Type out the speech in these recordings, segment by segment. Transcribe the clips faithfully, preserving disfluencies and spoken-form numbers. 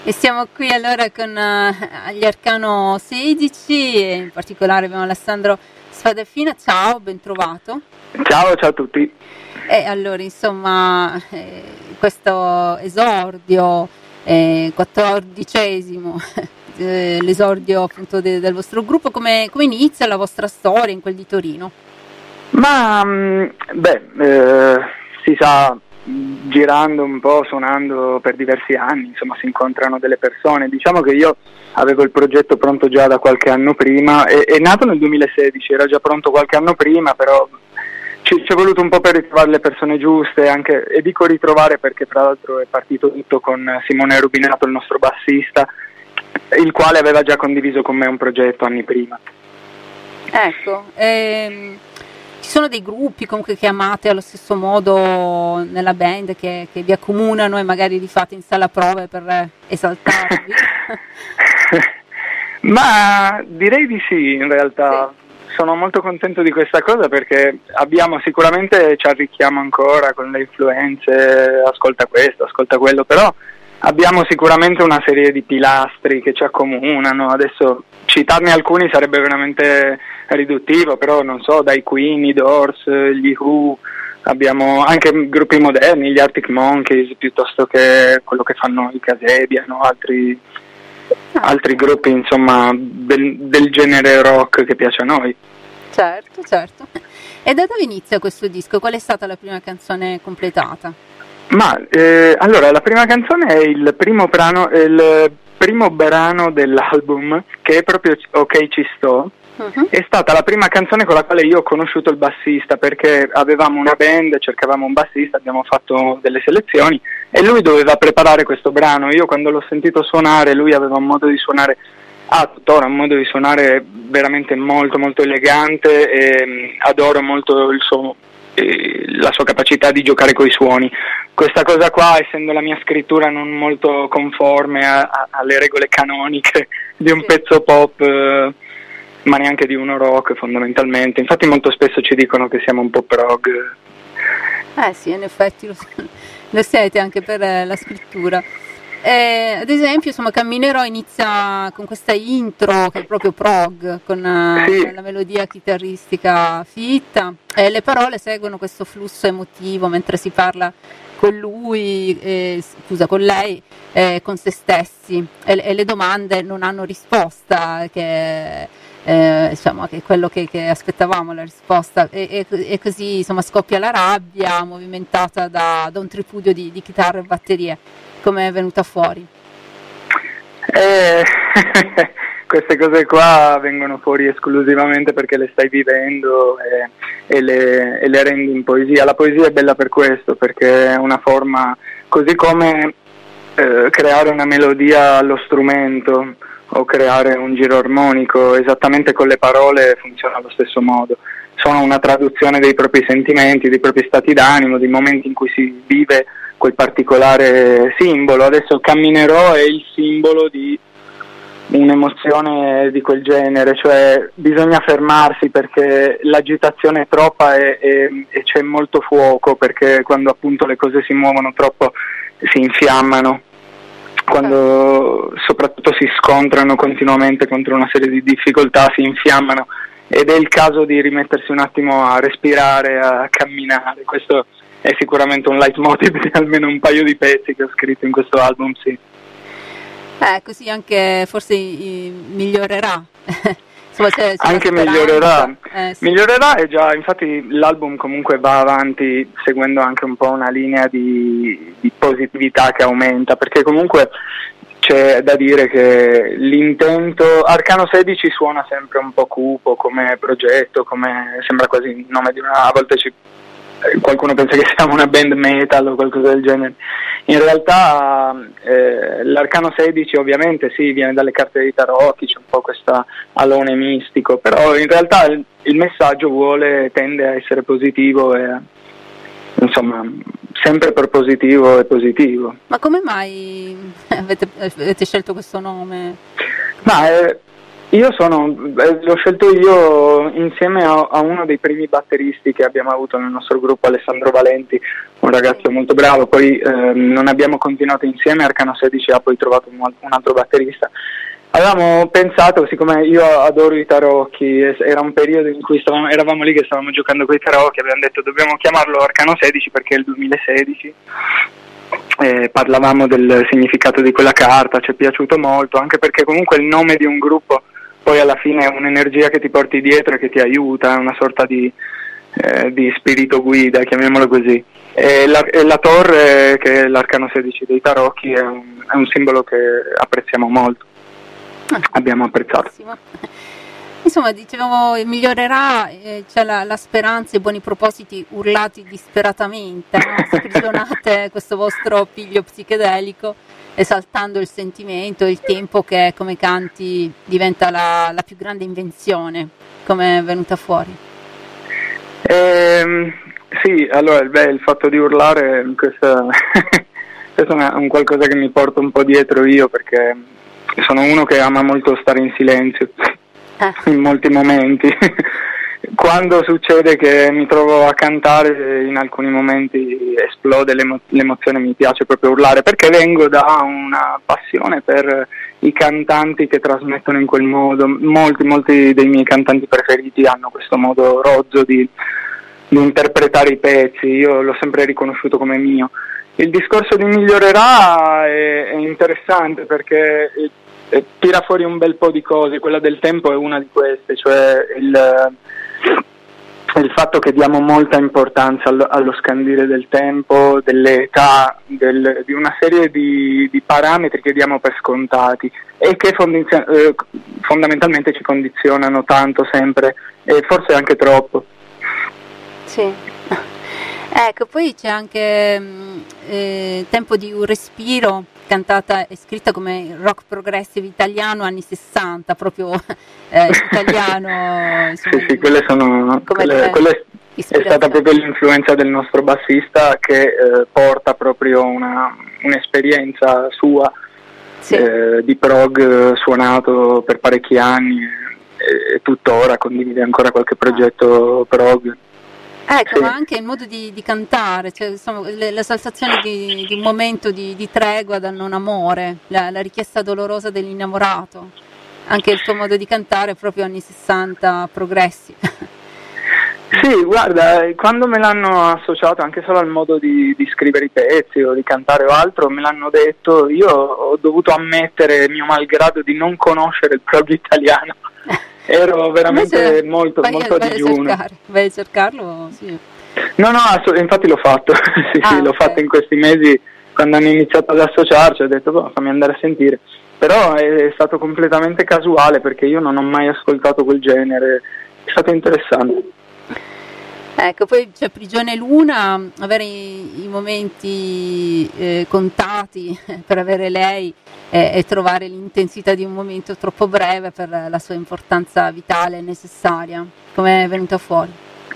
E siamo qui allora con uh, gli Arcano sedici e in particolare abbiamo Alessandro Spadafina. Ciao, ben trovato. Ciao, ciao a tutti. E allora, insomma, eh, questo esordio, eh, quattordicesimo, eh, l'esordio appunto de, del vostro gruppo, come, come inizia la vostra storia in quel di Torino? Ma, beh, eh, si sa, girando un po', suonando per diversi anni, insomma si incontrano delle persone. Diciamo che io avevo il progetto pronto già da qualche anno prima, è, è nato nel duemilasedici, era già pronto qualche anno prima, però ci, ci è voluto un po' per ritrovare le persone giuste, anche, e dico ritrovare perché tra l'altro è partito tutto con Simone Rubinato, il nostro bassista, il quale aveva già condiviso con me un progetto anni prima. Ecco, ehm... ci sono dei gruppi comunque che amate allo stesso modo nella band, che, che vi accomunano e magari li fate in sala prove per esaltarvi? Ma direi di sì, in realtà. Sì. Sono molto contento di questa cosa perché abbiamo sicuramente, ci arricchiamo ancora con le influenze, ascolta questo, ascolta quello, però abbiamo sicuramente una serie di pilastri che ci accomunano. Adesso citarne alcuni sarebbe veramente riduttivo, però non so, dai Queen, i Doors, gli Who, abbiamo anche gruppi moderni, gli Arctic Monkeys, piuttosto che quello che fanno i Casebia, no? altri, altri gruppi insomma del, del genere rock che piace a noi. Certo, certo. E da dove inizia questo disco? Qual è stata la prima canzone completata? Ma eh, allora la prima canzone è il primo brano, è il primo brano dell'album, che è proprio Ok Ci Sto. Uh-huh. È stata la prima canzone con la quale io ho conosciuto il bassista, perché avevamo una band, cercavamo un bassista, abbiamo fatto delle selezioni e lui doveva preparare questo brano. Io quando l'ho sentito suonare, lui aveva un modo di suonare, ha tuttora un modo di suonare veramente molto molto elegante e mh, adoro molto il suo la sua capacità di giocare coi suoni. Questa cosa qua, essendo la mia scrittura non molto conforme a, a, alle regole canoniche di un sì. pezzo pop, eh, ma neanche di uno rock fondamentalmente, infatti molto spesso ci dicono che siamo un po' prog. Eh sì, in effetti lo, lo siete anche per la scrittura. Eh, ad esempio, insomma, Camminerò inizia con questa intro che è proprio prog, con sì. la melodia chitarristica fitta, e le parole seguono questo flusso emotivo mentre si parla con lui, eh, scusa, con lei, eh, con se stessi, e, e le domande non hanno risposta, che, eh, diciamo, che è quello che, che aspettavamo, la risposta, e, e, e così insomma scoppia la rabbia movimentata da, da un tripudio di, di chitarre e batterie. Come è venuta fuori? Eh, queste cose qua vengono fuori esclusivamente perché le stai vivendo e, e, le, e le rendi in poesia. La poesia è bella per questo, perché è una forma, così come eh, creare una melodia allo strumento o creare un giro armonico, esattamente con le parole funziona allo stesso modo. Sono una traduzione dei propri sentimenti, dei propri stati d'animo, dei momenti in cui si vive quel particolare simbolo. Adesso Camminerò è il simbolo di un'emozione di quel genere, cioè bisogna fermarsi perché l'agitazione è troppa e, e, e c'è molto fuoco, perché quando appunto le cose si muovono troppo si infiammano, quando soprattutto si scontrano continuamente contro una serie di difficoltà si infiammano, ed è il caso di rimettersi un attimo a respirare, a camminare. Questo è sicuramente un leitmotiv di almeno un paio di pezzi che ho scritto in questo album, sì. Eh, così anche forse i, migliorerà. Insomma, c'è, c'è anche migliorerà. Eh, sì. Migliorerà, e già, infatti l'album comunque va avanti seguendo anche un po' una linea di, di positività che aumenta, perché comunque c'è da dire che l'intento, Arcano sedici suona sempre un po' cupo come progetto, come sembra quasi il nome di una, a volte ci qualcuno pensa che siamo una band metal o qualcosa del genere. In realtà eh, l'Arcano sedici ovviamente sì, viene dalle carte dei tarocchi, c'è un po' questo alone mistico, però in realtà il, il messaggio vuole, tende a essere positivo e insomma sempre propositivo e positivo. Ma come mai avete, avete scelto questo nome? Ma eh, Io sono, eh, l'ho scelto io insieme a, a uno dei primi batteristi che abbiamo avuto nel nostro gruppo, Alessandro Valenti, un ragazzo molto bravo, poi eh, non abbiamo continuato insieme, Arcano sedici ha poi trovato un, un altro batterista. Avevamo pensato, siccome io adoro i tarocchi, era un periodo in cui stavamo, eravamo lì che stavamo giocando con i tarocchi, abbiamo detto dobbiamo chiamarlo Arcano sedici perché è il duemilasedici, eh, parlavamo del significato di quella carta, ci è piaciuto molto, anche perché comunque il nome di un gruppo poi alla fine è un'energia che ti porti dietro e che ti aiuta, è una sorta di, eh, di spirito guida, chiamiamolo così. E la, e la torre, che è l'arcano sedici dei tarocchi, è un, è un simbolo che apprezziamo molto, ah, abbiamo apprezzato. Insomma, dicevamo, migliorerà, eh, c'è la, la speranza e i buoni propositi urlati disperatamente, no? Sprigionate questo vostro piglio psichedelico, esaltando il sentimento, il tempo che, come canti, diventa la, la più grande invenzione. Come è venuta fuori? Ehm, sì, allora beh, il fatto di urlare, questo, questo è un qualcosa che mi porto un po' dietro io, perché sono uno che ama molto stare in silenzio eh. in molti momenti. Quando succede che mi trovo a cantare, in alcuni momenti esplode l'emo- l'emozione, mi piace proprio urlare, perché vengo da una passione per i cantanti che trasmettono in quel modo. Molti, molti dei miei cantanti preferiti hanno questo modo rozzo di, di interpretare i pezzi, io l'ho sempre riconosciuto come mio. Il discorso di migliorerà è, è interessante perché eh, tira fuori un bel po' di cose, quella del tempo è una di queste, cioè il... il fatto che diamo molta importanza allo, allo scandire del tempo, delle età, del, di una serie di, di parametri che diamo per scontati e che fondi, eh, fondamentalmente ci condizionano tanto sempre e forse anche troppo. Sì. Ecco, poi c'è anche eh, Tempo di un respiro, cantata e scritta come rock progressive italiano anni sessanta, proprio eh, italiano. Insomma, sì, sì, quelle sono quelle, quelle è stata proprio l'influenza del nostro bassista che eh, porta proprio una, un'esperienza sua sì. eh, di prog suonato per parecchi anni e, e tuttora condivide ancora qualche progetto prog. Ecco, sì. Ma anche il modo di, di cantare, cioè, insomma, le, l'esaltazione di, di un momento di, di tregua dal non amore, la, la richiesta dolorosa dell'innamorato, anche il tuo modo di cantare è proprio anni sessanta progressi. Sì, guarda, quando me l'hanno associato anche solo al modo di, di scrivere i pezzi o di cantare o altro, me l'hanno detto, io ho dovuto ammettere mio malgrado di non conoscere il prog italiano. Ero veramente invece, molto, vai, molto vai a digiuno. Vai a cercarlo? Sì. No, no, ass- infatti l'ho fatto, sì, ah, sì, okay. L'ho fatto in questi mesi, quando hanno iniziato ad associarci, ho detto, boh, fammi andare a sentire. Però è, è stato completamente casuale, perché io non ho mai ascoltato quel genere, è stato interessante. Ecco, poi c'è Prigione Luna, avere i, i momenti eh, contati per avere lei e, e trovare l'intensità di un momento troppo breve per la sua importanza vitale e necessaria. Come è venuta fuori?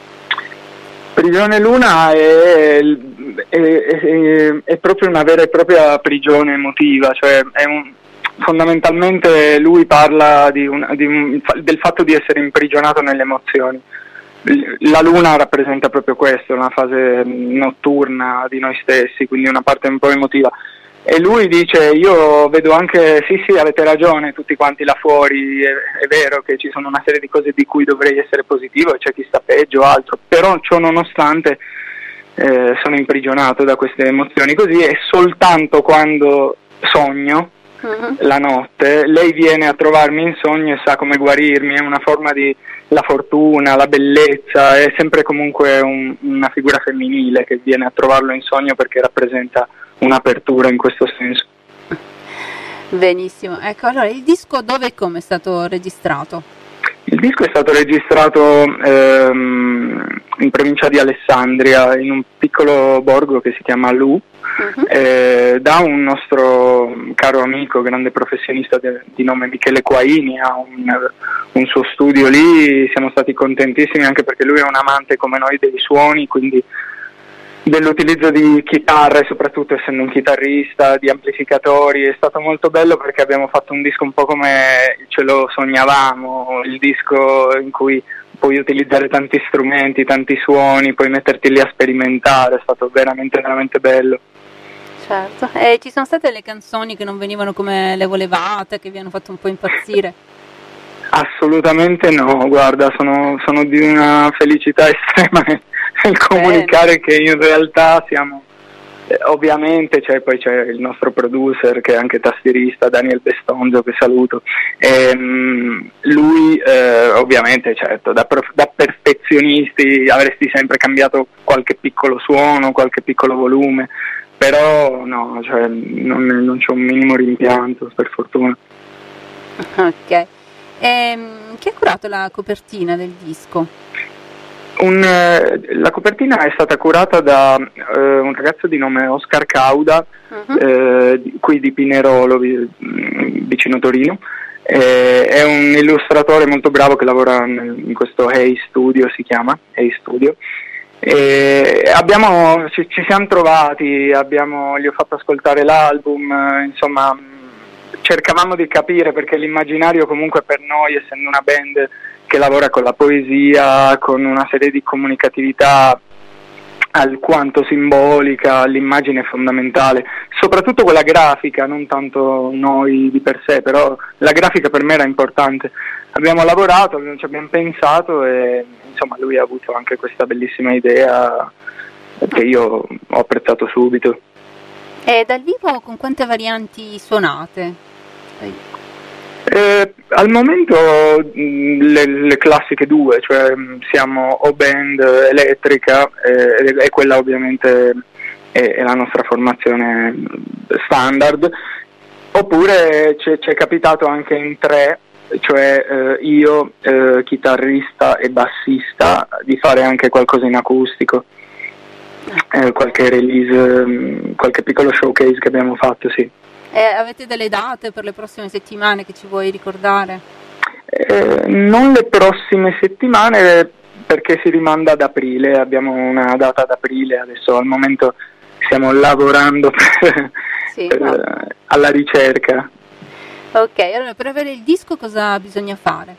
Prigione Luna è, è, è, è proprio una vera e propria prigione emotiva, cioè è un, fondamentalmente lui parla di un, di un, del fatto di essere imprigionato nelle emozioni. La luna rappresenta proprio questo, una fase notturna di noi stessi, quindi una parte un po' emotiva. E lui dice, io vedo anche, sì sì avete ragione tutti quanti là fuori, è, è vero che ci sono una serie di cose di cui dovrei essere positivo e c'è chi sta peggio o altro, però ciò nonostante eh, sono imprigionato da queste emozioni così, e soltanto quando sogno uh-huh. la notte lei viene a trovarmi in sogno e sa come guarirmi, è una forma di la fortuna, la bellezza, è sempre comunque un, una figura femminile che viene a trovarlo in sogno perché rappresenta un'apertura in questo senso. Benissimo, ecco, allora il disco dove e come è stato registrato? Il disco è stato registrato ehm, in provincia di Alessandria, in un piccolo borgo che si chiama Lu, uh-huh. eh, da un nostro caro amico, grande professionista de, di nome Michele Quaini, ha un, un suo studio lì, siamo stati contentissimi anche perché lui è un amante come noi dei suoni, quindi dell'utilizzo di chitarre, soprattutto essendo un chitarrista, di amplificatori. È stato molto bello perché abbiamo fatto un disco un po' come ce lo sognavamo, il disco in cui puoi utilizzare tanti strumenti, tanti suoni, puoi metterti lì a sperimentare. È stato veramente veramente bello. Certo. E ci sono state le canzoni che non venivano come le volevate, che vi hanno fatto un po' impazzire? Assolutamente no, guarda, sono, sono di una felicità estrema nel comunicare eh. che in realtà siamo, eh, ovviamente c'è, poi c'è il nostro producer che è anche tastierista, Daniel Bestonzo, che saluto, e, um, lui eh, ovviamente certo, da, prof, da perfezionisti avresti sempre cambiato qualche piccolo suono, qualche piccolo volume, però no, cioè, non, non c'è un minimo rimpianto, per fortuna. Ok. Ehm, chi ha curato la copertina del disco? Un, eh, la copertina è stata curata da eh, un ragazzo di nome Oscar Cauda, uh-huh. eh, qui di Pinerolo, vicino Torino. Eh, è un illustratore molto bravo che lavora in questo Hey Studio, si chiama Hey Studio. E abbiamo, ci, ci siamo trovati, abbiamo, gli ho fatto ascoltare l'album, eh, insomma cercavamo di capire, perché l'immaginario comunque per noi, essendo una band che lavora con la poesia, con una serie di comunicatività alquanto simbolica, l'immagine è fondamentale, soprattutto quella grafica, non tanto noi di per sé, però la grafica per me era importante. Abbiamo lavorato, ci abbiamo pensato e insomma lui ha avuto anche questa bellissima idea che io ho apprezzato subito. E dal vivo con quante varianti suonate? Eh, al momento mh, le, le classiche due, cioè mh, siamo o band elettrica eh, e quella ovviamente è, è la nostra formazione standard, oppure ci è capitato anche in tre, cioè eh, io, eh, chitarrista e bassista, di fare anche qualcosa in acustico, eh, qualche release, mh, qualche piccolo showcase che abbiamo fatto, sì. E avete delle date per le prossime settimane che ci vuoi ricordare? Eh, non le prossime settimane, perché si rimanda ad aprile, abbiamo una data ad aprile, adesso al momento stiamo lavorando per, sì, per, no. alla ricerca. Ok, allora per avere il disco cosa bisogna fare?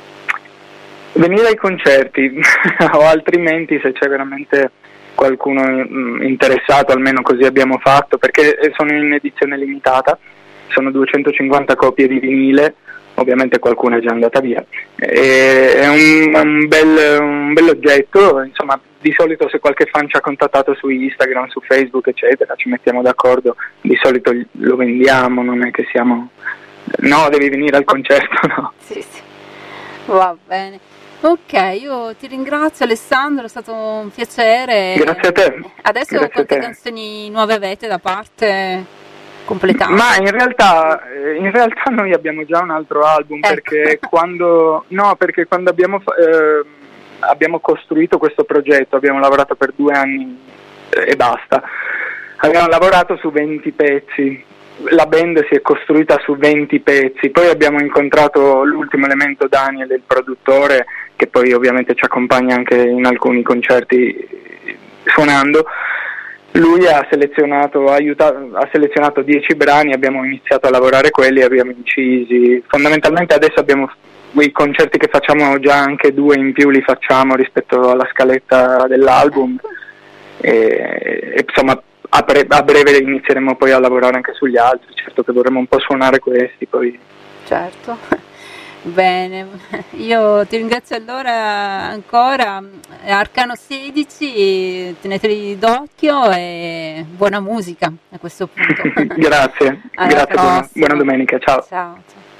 Venire ai concerti o altrimenti se c'è veramente qualcuno interessato, almeno così abbiamo fatto, perché sono in edizione limitata, sono duecentocinquanta copie di vinile, ovviamente qualcuna è già andata via, e è un, un, bel, un bel oggetto, insomma di solito se qualche fan ci ha contattato su Instagram, su Facebook eccetera, ci mettiamo d'accordo, di solito lo vendiamo, non è che siamo no devi venire al concerto, no. Sì, sì. Va bene. Ok, io ti ringrazio Alessandro, è stato un piacere. Grazie a te. Adesso Grazie quante canzoni nuove avete da parte completate? Ma in realtà, in realtà noi abbiamo già un altro album, ecco. perché quando no, perché quando abbiamo, eh, abbiamo costruito questo progetto, abbiamo lavorato per due anni e basta, abbiamo lavorato su venti pezzi. La band si è costruita su venti pezzi, poi abbiamo incontrato l'ultimo elemento, Daniel, il produttore, che poi ovviamente ci accompagna anche in alcuni concerti suonando. Lui ha selezionato, ha, aiutato, ha selezionato dieci brani, abbiamo iniziato a lavorare quelli, abbiamo incisi. Fondamentalmente adesso abbiamo i concerti che facciamo, già anche due in più li facciamo rispetto alla scaletta dell'album. E, e insomma a, pre- a breve inizieremo poi a lavorare anche sugli altri, certo che vorremmo un po' suonare questi poi. Certo, bene, io ti ringrazio allora ancora, Arcano sedici, teneteli d'occhio e buona musica a questo punto. Grazie, Alla grazie, buona, buona domenica, ciao. Ciao, ciao.